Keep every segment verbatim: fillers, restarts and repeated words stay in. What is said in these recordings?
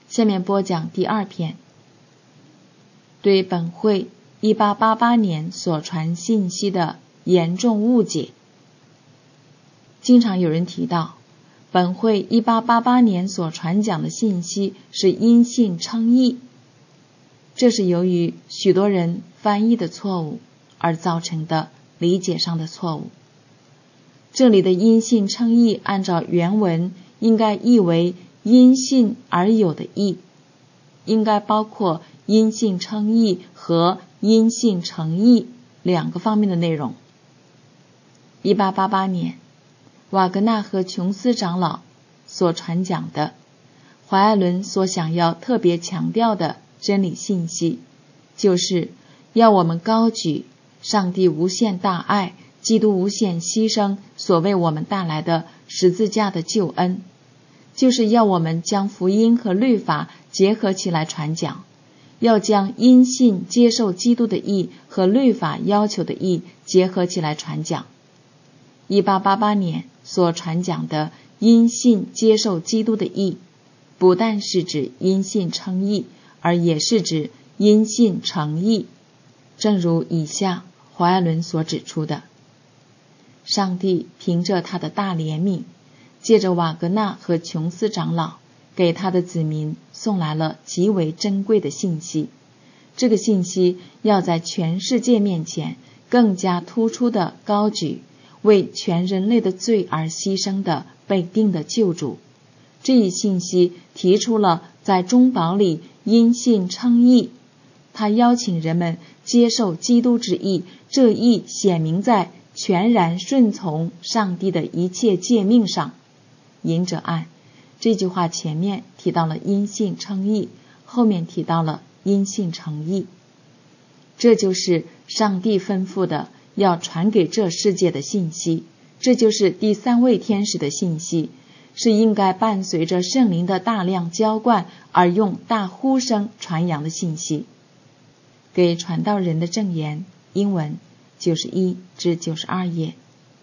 下面播讲第二篇。对本会一八八八年所传信息的严重误解。经常有人提到，本会一八八八年所传讲的信息是因信称义，这是由于许多人翻译的错误而造成的理解上的错误。这里的因信称义按照原文应该译为因信而有的义，应该包括因信称义和因信成义两个方面的内容。一八八八年，瓦格纳和琼斯长老所传讲的，怀艾伦所想要特别强调的真理信息，就是要我们高举上帝无限大爱、基督无限牺牲所为我们带来的十字架的救恩，就是要我们将福音和律法结合起来传讲，要将因信接受基督的义和律法要求的义结合起来传讲。一八八八年所传讲的因信接受基督的义，不但是指因信称义，而也是指因信成义。正如以下怀艾伦所指出的，上帝凭着他的大怜悯，借着瓦格纳和琼斯长老给他的子民送来了极为珍贵的信息。这个信息要在全世界面前更加突出地高举为全人类的罪而牺牲的被定的救主。这一信息提出了在中保里因信称义，他邀请人们接受基督之义，这义显明在全然顺从上帝的一切诫命上。引者按，这句话前面提到了因信称义，后面提到了因信成义。这就是上帝吩咐的要传给这世界的信息，这就是第三位天使的信息，是应该伴随着圣灵的大量浇灌而用大呼声传扬的信息。给传道人的证言，英文九十一至九十二页。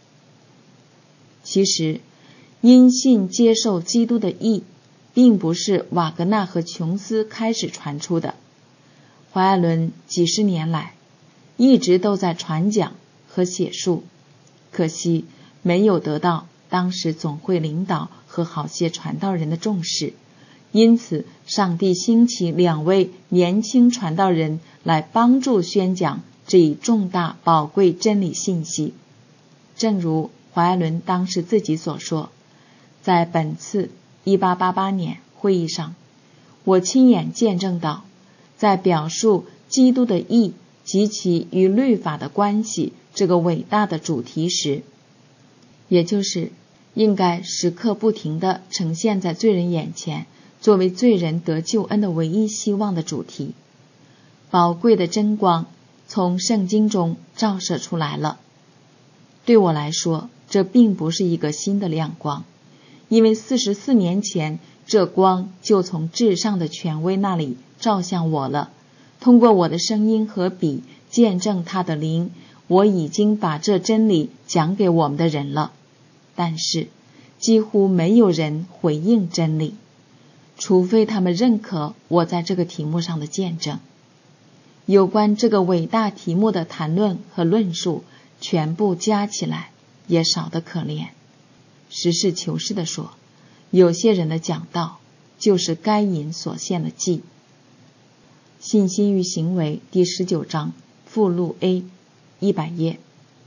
其实因信接受基督的义并不是瓦格纳和琼斯开始传出的，怀艾伦几十年来一直都在传讲和写述，可惜没有得到当时总会领导和好些传道人的重视，因此上帝兴起两位年轻传道人来帮助宣讲这一重大宝贵真理信息。正如怀艾伦当时自己所说，在本次一八八八年会议上，我亲眼见证到，在表述基督的义及其与律法的关系这个伟大的主题时，也就是应该时刻不停地呈现在罪人眼前，作为罪人得救恩的唯一希望的主题，宝贵的真光从圣经中照射出来了。对我来说，这并不是一个新的亮光，因为四十四年前这光就从至上的权威那里照向我了，通过我的声音和笔见证他的灵，我已经把这真理讲给我们的人了。但是几乎没有人回应真理，除非他们认可我在这个题目上的见证。有关这个伟大题目的谈论和论述全部加起来也少得可怜。实事求是地说，有些人的讲道就是该隐所献的祭。信心与行为第十九章附录 A 一百页。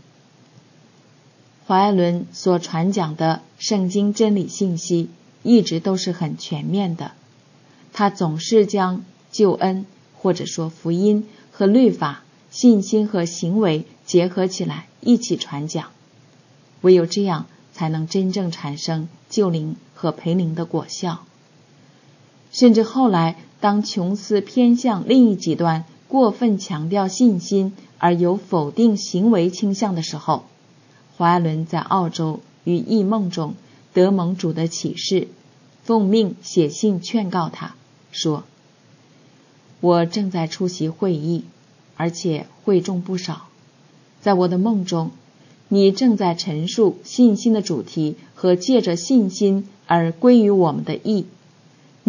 怀艾伦所传讲的圣经真理信息一直都是很全面的，他总是将救恩或者说福音和律法、信心和行为结合起来一起传讲，唯有这样才能真正产生救灵和培灵的果效。甚至后来当琼斯偏向另一极端，过分强调信心而有否定行为倾向的时候，怀艾伦在澳洲与异梦中得蒙主的启示，奉命写信劝告他说，我正在出席会议，而且会众不少，在我的梦中，你正在陈述信心的主题和借着信心而归于我们的义，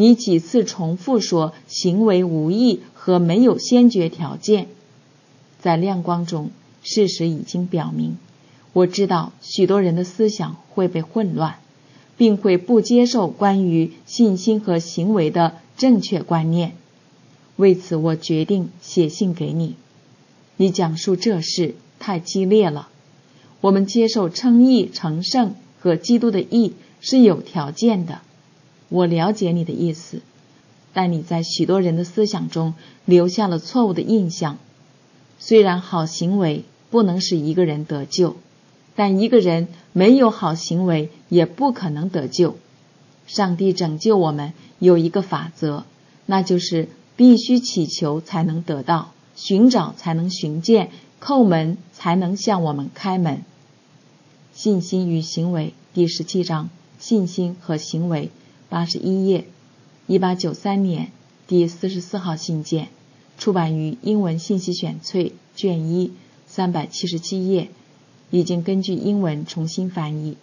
你几次重复说行为无益和没有先决条件。在亮光中，事实已经表明，我知道许多人的思想会被混乱，并会不接受关于信心和行为的正确观念。为此，我决定写信给你。你讲述这事太激烈了。我们接受称义、成圣和基督的义是有条件的。我了解你的意思，但你在许多人的思想中留下了错误的印象。虽然好行为不能使一个人得救，但一个人没有好行为也不可能得救。上帝拯救我们有一个法则，那就是必须祈求才能得到，寻找才能寻见，叩门才能向我们开门。信心与行为第十七章，信心和行为，八十一页，一八九三年第四十四号信件，出版于英文信息选粹卷一，三百七十七页，已经根据英文重新翻译。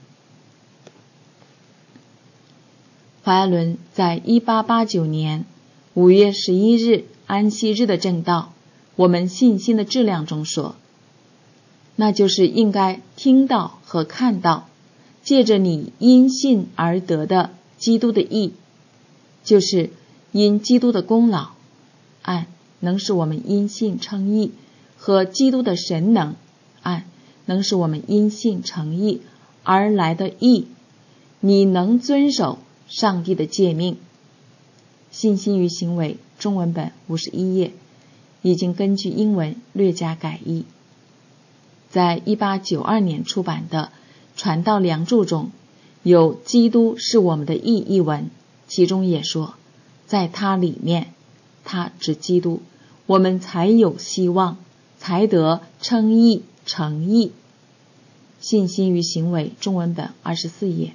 怀艾伦在一八八九年五月十一日安息日的正道，我们信心的质量中说，那就是应该听到和看到，借着你因信而得的基督的义，就是因基督的功劳，按能使我们因信称义，和基督的神能，按能使我们因信称义而来的义，你能遵守上帝的诫命。信心与行为中文本五十一页，已经根据英文略加改译。在一八九二年出版的传道梁注中，有基督是我们的义一文，其中也说，在他里面，他指基督，我们才有希望，才得称义成义。信心与行为中文本二十四页。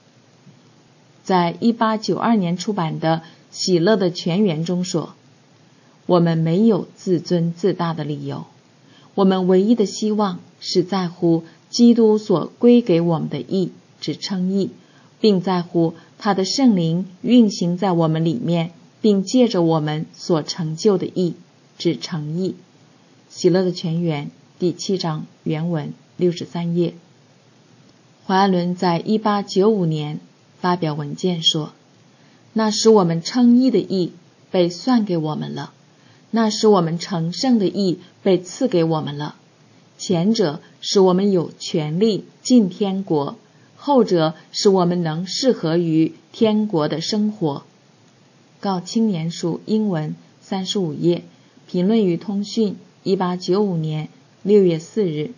在一八九二年出版的喜乐的泉源中说，我们没有自尊自大的理由，我们唯一的希望是在乎基督所归给我们的义，指称义，并在乎他的圣灵运行在我们里面，并借着我们所成就的义，指成义。喜乐的泉源第七章原文六十三页。怀艾伦在一八九五年发表文件说，那使我们称义的义被算给我们了，那使我们成圣的义被赐给我们了。前者使我们有权利进天国，后者使我们能适合于天国的生活。告青年书英文三十五页，评论与通讯一八九五年六月四日。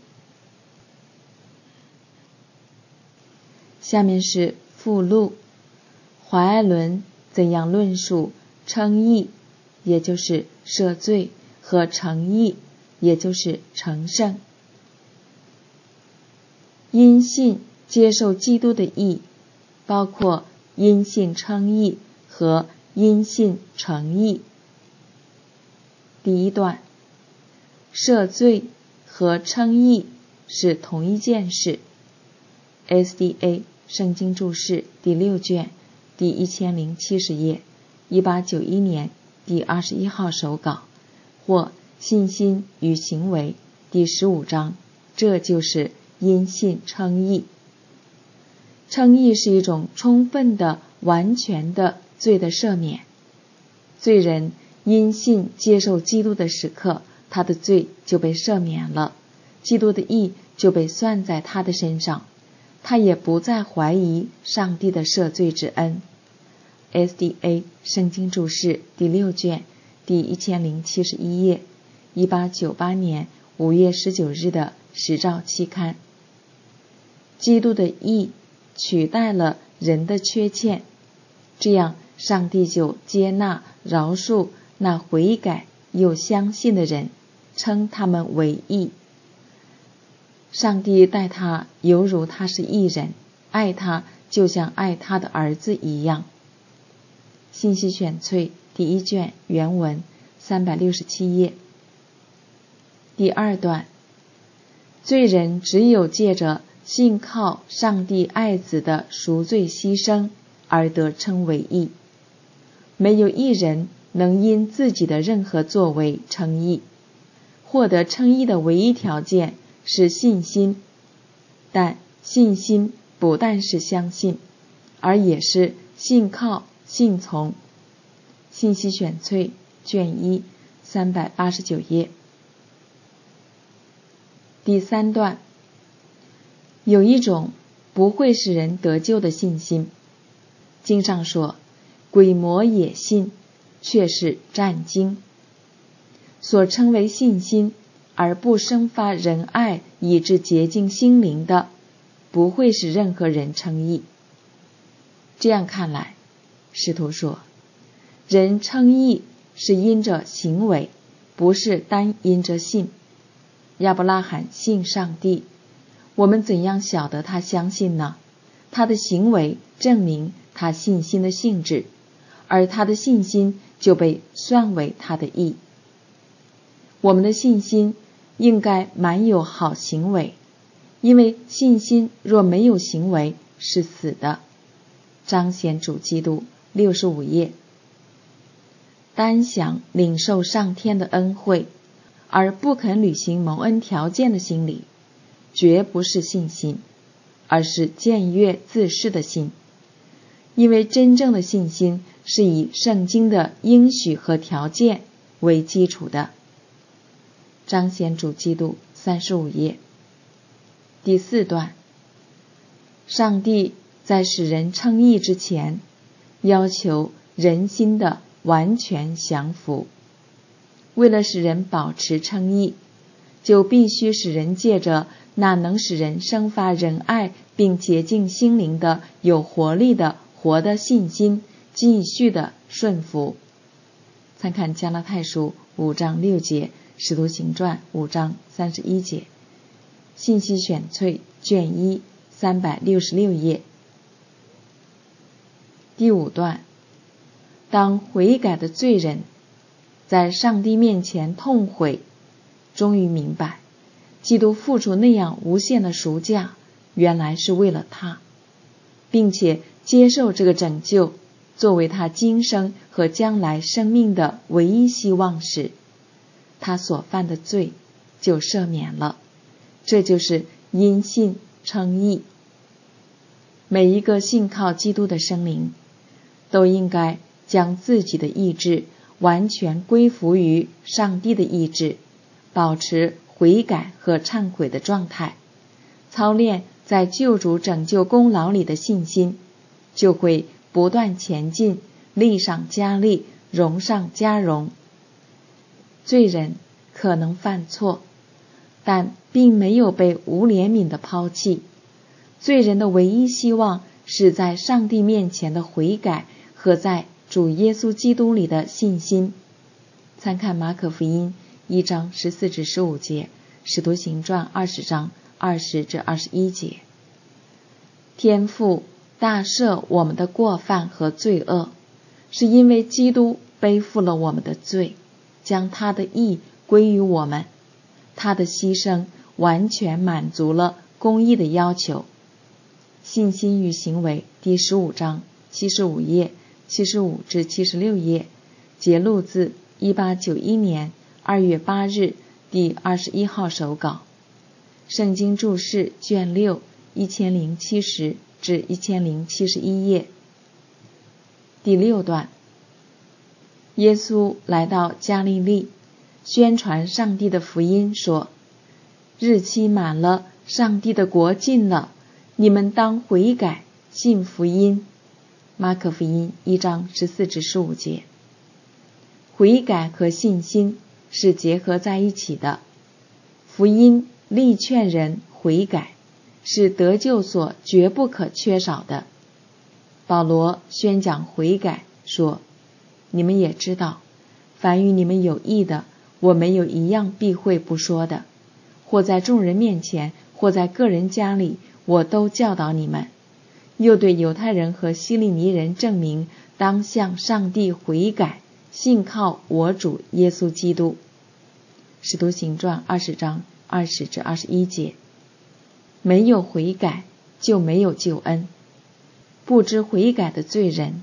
下面是附录，怀艾伦怎样论述称义，也就是赦罪，和成义，也就是成圣。因信接受基督的义，包括因信称义和因信成义。第一段，赦罪和称义是同一件事。S D A 圣经注释第六卷第一千零七十页，一八九一年第二十一号手稿，或信心与行为第十五章，这就是因信称义。称义是一种充分的、完全的罪的赦免。罪人因信接受基督的时刻，他的罪就被赦免了，基督的义就被算在他的身上，他也不再怀疑上帝的赦罪之恩。S D A 圣经注释第六卷第一千零七十一页，一八九八年五月十九日的时兆期刊。基督的义取代了人的缺欠，这样上帝就接纳饶恕那悔改又相信的人，称他们为义。上帝待他犹如他是义人，爱他就像爱他的儿子一样。信息选粹第一卷原文三百六十七页。第二段，罪人只有借着信靠上帝爱子的赎罪牺牲而得称为义。 没有一人能因自己的任何作为称义。获得称义的唯一条件是信心，但信心不但是相信，而也是信靠、信从。信息选粹卷一三百八十九页。第三段，有一种不会使人得救的信心。经上说，鬼魔也信，却是战惊。所称为信心而不生发仁爱以致洁净心灵的，不会使任何人称义。这样看来，使徒说，人称义是因着行为，不是单因着信。亚伯拉罕信上帝，我们怎样晓得他相信呢？他的行为证明他信心的性质，而他的信心就被算为他的义。我们的信心应该满有好行为，因为信心若没有行为是死的。彰显主基督六十五页。单想领受上天的恩惠，而不肯履行蒙恩条件的心理，绝不是信心，而是僭越自恃的心。因为真正的信心是以圣经的应许和条件为基础的。彰显主基督三十五页。第四段，上帝在使人称义之前，要求人心的完全降服。为了使人保持称义，就必须使人借着那能使人生发仁爱并洁净心灵的有活力的活的信心，继续的顺服。参看加拉太书五章六节，使徒行传五章三十一节。信息选粹卷一三百六十六页。第五段，当悔改的罪人在上帝面前痛悔，终于明白基督付出那样无限的赎价，原来是为了他，并且接受这个拯救作为他今生和将来生命的唯一希望时，他所犯的罪就赦免了。这就是因信称义。每一个信靠基督的生灵都应该将自己的意志完全归服于上帝的意志，保持悔改和忏悔的状态，操练在救主拯救功劳里的信心，就会不断前进，力上加力，荣上加荣。罪人可能犯错，但并没有被无怜悯的抛弃。罪人的唯一希望是在上帝面前的悔改和在主耶稣基督里的信心。参看马可福音一章十四至十五节，使徒行传二十章二十至二十一节。天父大赦我们的过犯和罪恶，是因为基督背负了我们的罪，将他的义归于我们。他的牺牲完全满足了公义的要求。信心与行为第十五章七十五页七十五至七十六页，节录自一八九一年二月八日第二十一号手稿。圣经注释卷六一千零七十至一千零七十一页。第六段，耶稣来到加利利，宣传上帝的福音，说：日期满了，上帝的国近了，你们当悔改，信福音。马可福音一章十四至十五节。悔改和信心是结合在一起的。福音力劝人悔改，是得救所绝不可缺少的。保罗宣讲悔改说：你们也知道，凡与你们有益的，我没有一样避讳不说的，或在众人面前，或在个人家里，我都教导你们。又对犹太人和希利尼人证明，当向上帝悔改，信靠我主耶稣基督。使徒行传二十章二十至二十一节。没有悔改，就没有救恩。不知悔改的罪人，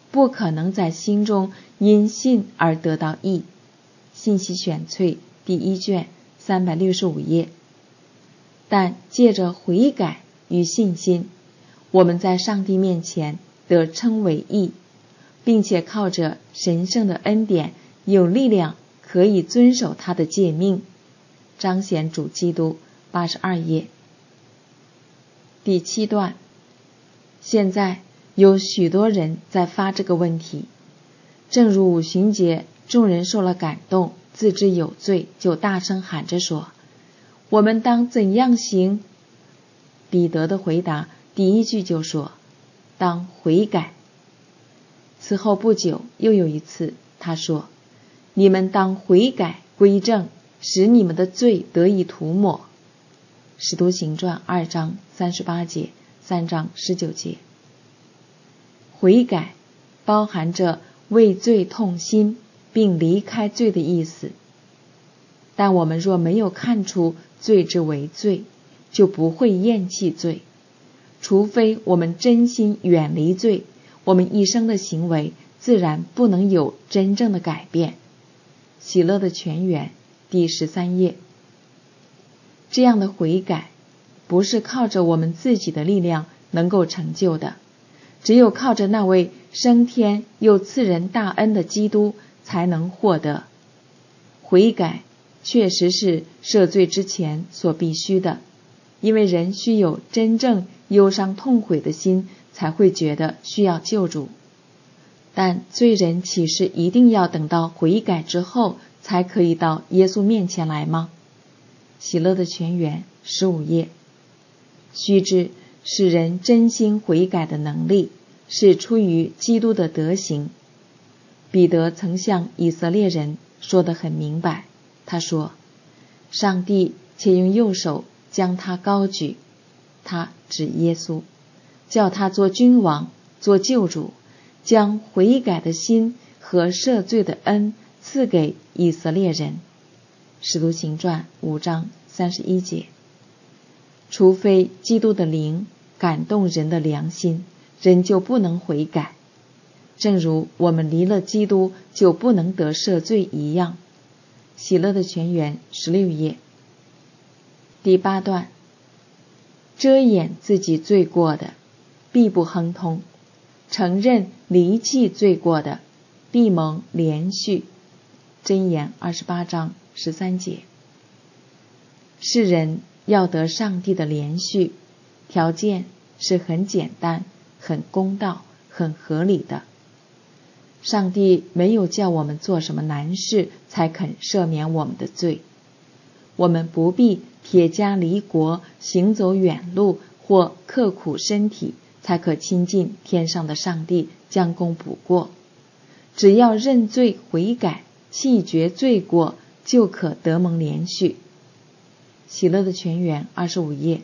不可能在心中因信而得到义。信息选粹第一卷三百六十五页。但借着悔改与信心，我们在上帝面前得称为义，并且靠着神圣的恩典有力量可以遵守他的诫命，彰显主基督。八十二页。第七段。现在有许多人在发这个问题，正如五旬节众人受了感动，自知有罪，就大声喊着说，我们当怎样行？彼得的回答第一句就说，当悔改。此后不久又有一次，他说，你们当悔改归正，使你们的罪得以涂抹。使徒行传二章三十八节，三章十九节。悔改包含着为罪痛心并离开罪的意思，但我们若没有看出罪之为罪，就不会厌弃罪。除非我们真心远离罪，我们一生的行为自然不能有真正的改变。喜乐的泉源第十三页。这样的悔改不是靠着我们自己的力量能够成就的，只有靠着那位升天又赐人大恩的基督才能获得。悔改确实是赦罪之前所必须的，因为人需有真正忧伤痛悔的心，才会觉得需要救主。但罪人岂是一定要等到悔改之后才可以到耶稣面前来吗？喜乐的泉源十五页。须知使人真心悔改的能力是出于基督的德行。彼得曾向以色列人说得很明白，他说，上帝且用右手将他高举，他指耶稣，叫他做君王，做救主，将悔改的心和赦罪的恩赐给以色列人。使徒行传五章三十一节。除非基督的灵感动人的良心，人就不能悔改，正如我们离了基督就不能得赦罪一样。喜乐的泉源十六页。第八段。遮掩自己罪过的，必不亨通；承认离弃罪过的，必蒙连续。箴言二十八章十三节。世人要得上帝的连续，条件是很简单、很公道、很合理的。上帝没有叫我们做什么难事才肯赦免我们的罪，我们不必撇家离国，行走远路，或刻苦身体，才可亲近天上的上帝，将功补过。只要认罪悔改，弃绝罪过，就可得蒙连续。喜乐的泉源二十五页。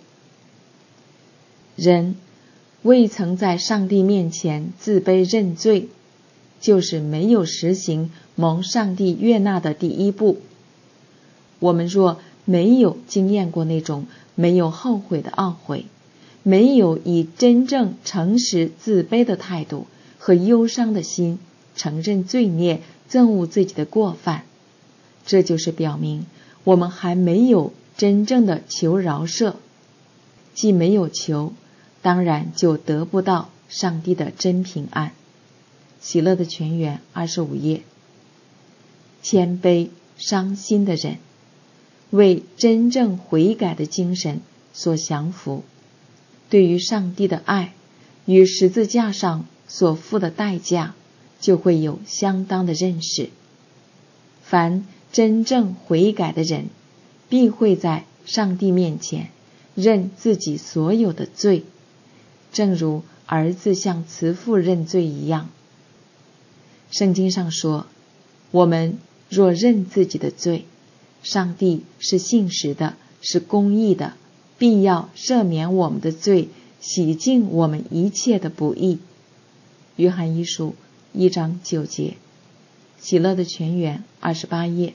人未曾在上帝面前自卑认罪，就是没有实行蒙上帝悦纳的第一步。我们若没有经验过那种没有后悔的懊悔，没有以真正诚实自卑的态度和忧伤的心承认罪孽，憎恶自己的过犯，这就是表明我们还没有真正的求饶赦。既没有求，当然就得不到上帝的真平安。喜乐的泉源二十五页。谦卑伤心的人，为真正悔改的精神所降服，对于上帝的爱与十字架上所付的代价，就会有相当的认识。凡真正悔改的人，必会在上帝面前认自己所有的罪，正如儿子向慈父认罪一样。圣经上说，我们若认自己的罪，上帝是信实的，是公义的，必要赦免我们的罪，洗净我们一切的不义。约翰一书一章九节。喜乐的泉源二十八页。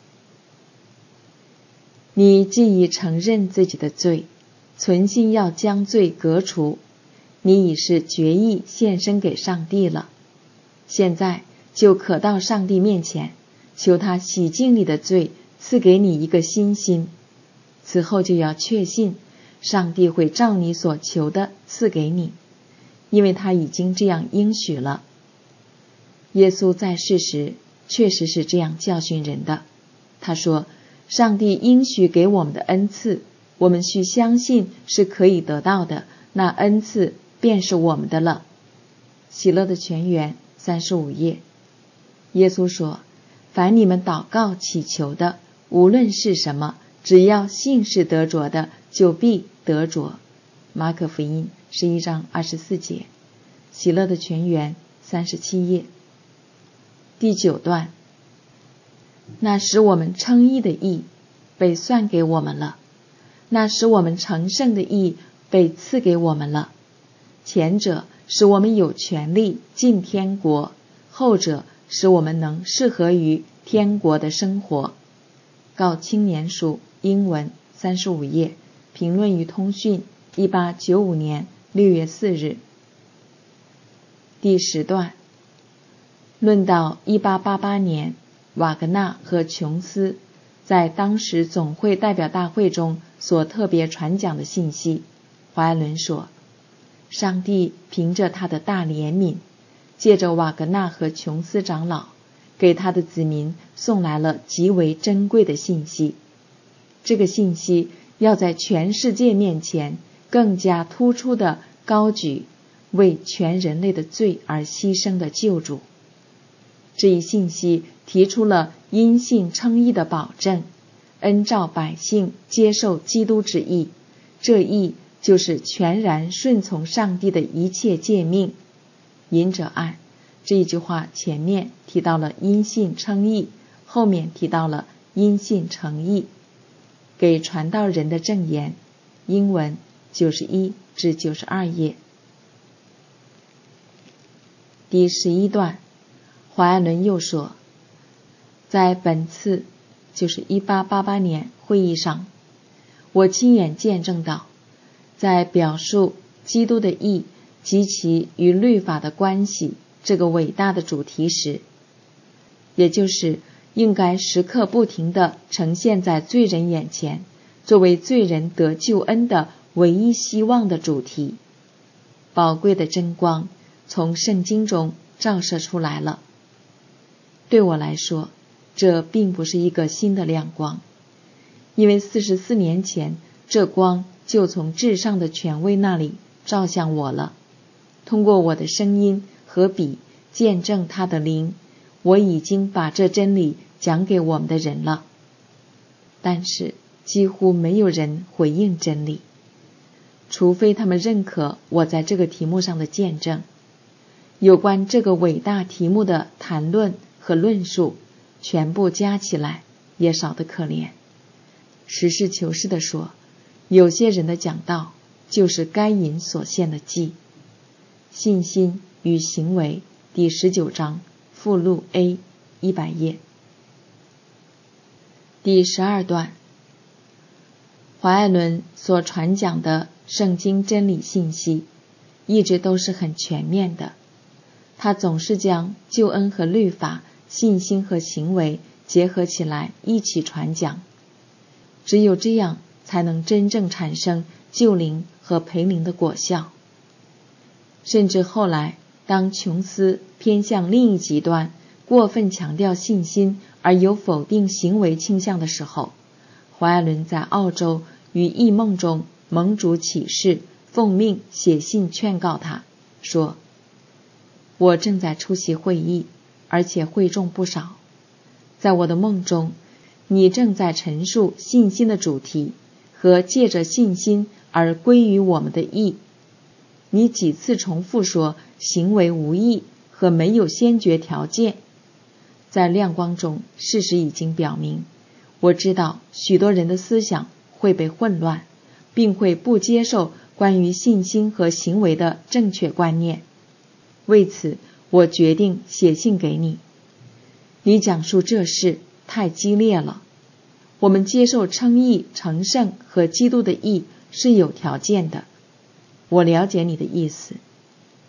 你既已承认自己的罪，存心要将罪革除，你已是决意献身给上帝了。 现在就可到上帝面前，求他洗净你的罪，赐给你一个新心。此后就要确信上帝会照你所求的赐给你，因为他已经这样应许了。耶稣在世时确实是这样教训人的。他说，上帝应许给我们的恩赐，我们需相信是可以得到的，那恩赐便是我们的了。喜乐的泉源三十五页。耶稣说，凡你们祷告祈求的，无论是什么，只要信是得着的，就必得着。马可福音十一章二十四节。喜乐的泉源三十七页。第九段，那使我们称义的义被算给我们了，那使我们成圣的义被赐给我们了。前者使我们有权利进天国，后者使我们能适合于天国的生活。告青年书英文三十五页，评论与通讯一八九五年六月四日。第十段，论到一八八八年瓦格纳和琼斯在当时总会代表大会中所特别传讲的信息，怀爱伦说，上帝凭着他的大怜悯，借着瓦格纳和琼斯长老，给他的子民送来了极为珍贵的信息。这个信息要在全世界面前更加突出地高举为全人类的罪而牺牲的救主。这一信息提出了因信称义的保证，恩召百姓接受基督之义，这义就是全然顺从上帝的一切诫命。隐者按这一句话前面提到了因信称义，后面提到了因信成义。给传道人的证言，英文九十一至九十二页。第十一段，怀爱伦又说，在本次就是一八八八年会议上，我亲眼见证到，在表述基督的义及其与律法的关系这个伟大的主题时，也就是应该时刻不停地呈现在罪人眼前，作为罪人得救恩的唯一希望的主题，宝贵的真光从圣经中照射出来了。对我来说，这并不是一个新的亮光，因为四十四年前，这光就从至上的权威那里照向我了。通过我的声音和笔见证他的灵，我已经把这真理讲给我们的人了。但是几乎没有人回应真理，除非他们认可我在这个题目上的见证。有关这个伟大题目的谈论和论述全部加起来也少得可怜。实事求是地说，有些人的讲道就是该隐所献的祭。信心与行为第十九章附录 A 一百页。第十二段，怀爱伦所传讲的圣经真理信息一直都是很全面的，他总是将救恩和律法、信心和行为结合起来一起传讲。只有这样才能真正产生救灵和培灵的果效。甚至后来当琼斯偏向另一极端，过分强调信心而有否定行为倾向的时候，怀爱伦在澳洲与异梦中蒙主启示，奉命写信劝告他说，我正在出席会议，而且会众不少。在我的梦中，你正在陈述信心的主题和借着信心而归于我们的义。你几次重复说行为无益和没有先决条件。在亮光中，事实已经表明，我知道许多人的思想会被混乱，并会不接受关于信心和行为的正确观念。为此，我决定写信给你。你讲述这事太激烈了。我们接受称义、成圣和基督的义是有条件的。我了解你的意思，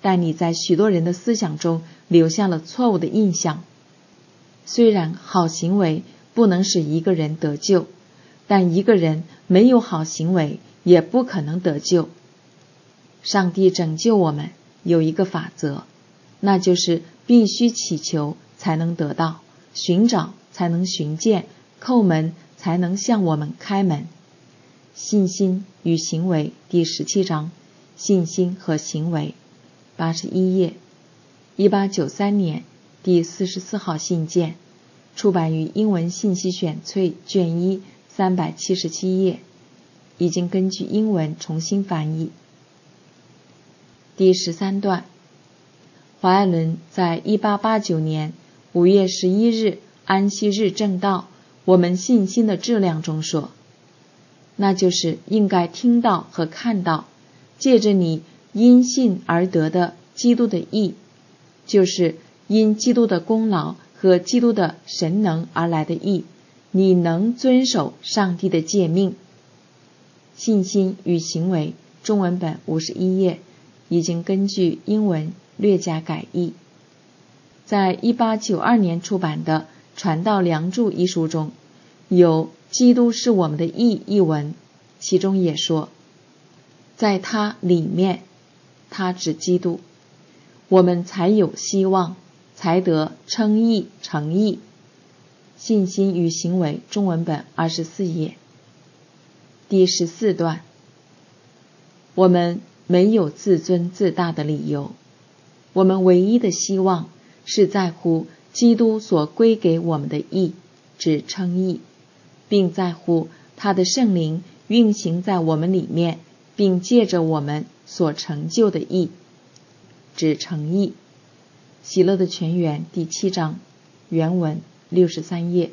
但你在许多人的思想中留下了错误的印象。虽然好行为不能使一个人得救，但一个人没有好行为也不可能得救。上帝拯救我们有一个法则，那就是必须祈求才能得到，寻找才能寻见，叩门才能向我们开门。信心与行为第十七章，信心和行为，八十一页，一八九三年第四十四号信件，出版于英文信息选粹卷一三百七十七页，已经根据英文重新翻译。第十三段，华爱伦在一八八九年五月十一日安息日正道我们信心的质量中说，那就是应该听到和看到，借着你因信而得的基督的义，就是因基督的功劳和基督的神能而来的义，你能遵守上帝的诫命。信心与行为中文本五十一页，已经根据英文略加改译。在一八九二年出版的《传道梁祝》一书中，有基督是我们的义一文，其中也说，在他里面，他指基督，我们才有希望，才得称义成义。信心与行为中文本二十四页。第十四段，我们没有自尊自大的理由，我们唯一的希望是在乎基督所归给我们的义，指称义，并在乎他的圣灵运行在我们里面，并借着我们所成就的义，指成义。喜乐的泉源第七章，原文六十三页。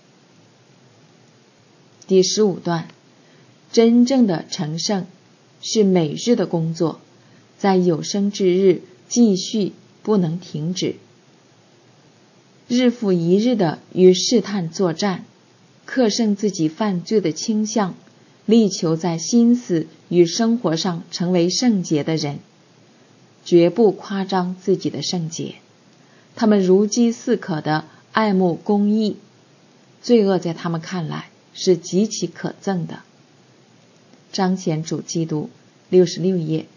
第十五段，真正的成圣是每日的工作，在有生之日继续，不能停止，日复一日的与试探作战，克胜自己犯罪的倾向，力求在心思与生活上成为圣洁的人，绝不夸张自己的圣洁。他们如饥似渴的爱慕公义，罪恶在他们看来是极其可憎的。彰显主基督，六十六页。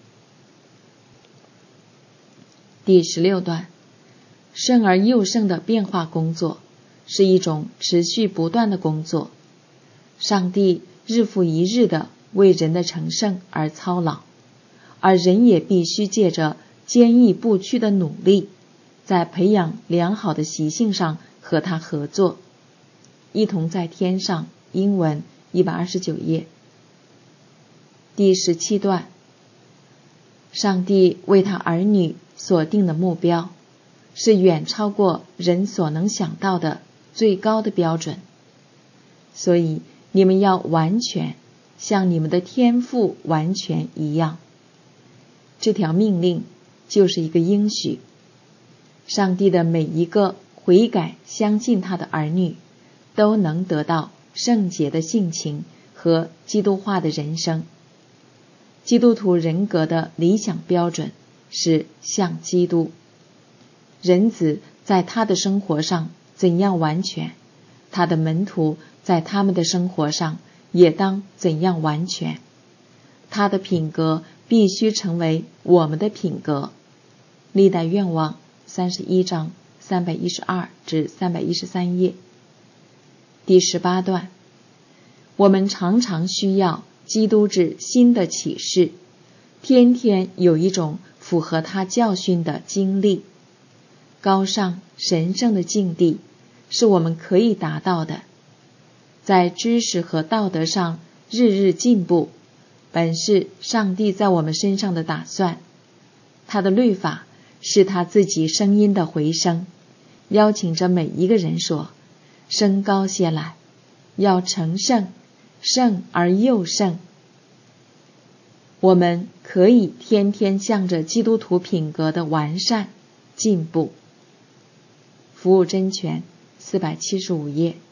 第十六段，圣而又圣的变化工作是一种持续不断的工作，上帝日复一日的为人的成圣而操劳，而人也必须借着坚毅不屈的努力，在培养良好的习性上和他合作，一同在天上，英文一百二十九页。第十七段，上帝为他儿女所定的目标是远超过人所能想到的最高的标准，所以你们要完全像你们的天父完全一样。这条命令就是一个应许，上帝的每一个悔改相信他的儿女都能得到圣洁的性情和基督化的人生。基督徒人格的理想标准是像基督，人子在他的生活上怎样完全，他的门徒在他们的生活上也当怎样完全。他的品格必须成为我们的品格。历代愿望三十一章三百一十二至三百一十三页。第十八段，我们常常需要基督之新的启示，天天有一种符合他教训的经历。高尚神圣的境地是我们可以达到的，在知识和道德上日日进步，本是上帝在我们身上的打算。他的律法是他自己声音的回声，邀请着每一个人说，升高些来，要成圣，圣而又圣。我们可以天天向着基督徒品格的完善进步。服务真诠四百七十五页。